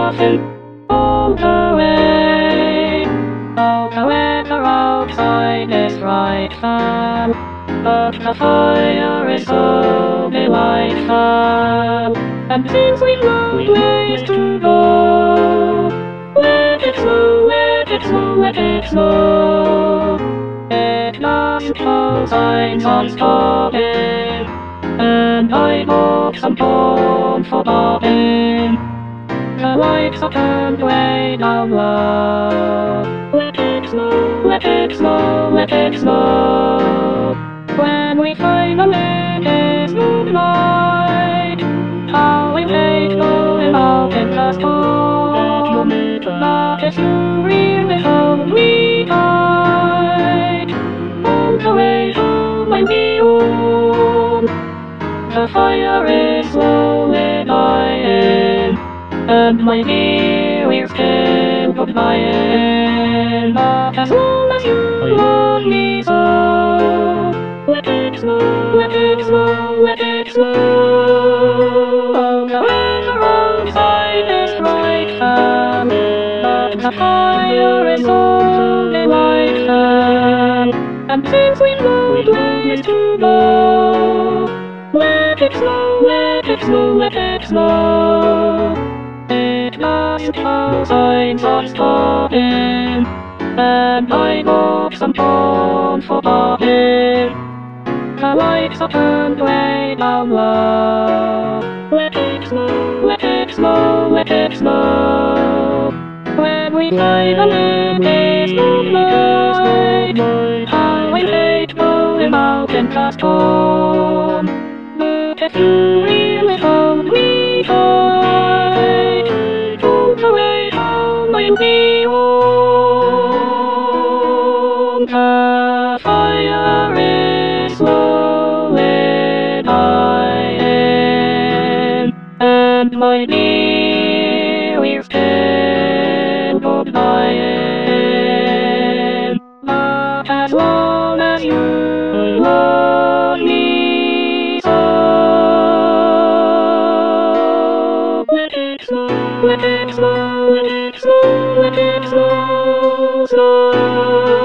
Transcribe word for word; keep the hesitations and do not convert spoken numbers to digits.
often all the way. Oh, the weather outside is right fun, but the fire is so delightful. And since we've no place to go, let it snow, let it snow, let it snow. It doesn't show signs of stopping, and I bought some corn for bobbing. The lights are turned way down low. Let it snow, let it snow, let it snow. When we finally get moonlight, how we hate going out in the storm. But if you really hold me tight, all the way home I'll be warm. The fire is slowly dying, and my dear, we're still goodbying. But as long as you love me so, let it snow, let it snow, let it snow. Oh, the weather outside is frightful, but the fire is so delightful. And since we've no place to go, let it snow, let it snow, let it snow. It doesn't show signs of stopping, and I bought some corn for bobbing. The lights are turned way down low. Let it snow, let it snow, let it snow. When we finally taste moonlight, how we hate going out in the storm. But if you really hold me tight, all the way home I'll be warm. The fire is slowly dying, and my dear, we're still goodbying. But as long as you love me so, let it snow, let it snow, let it snow, let it snow, snow.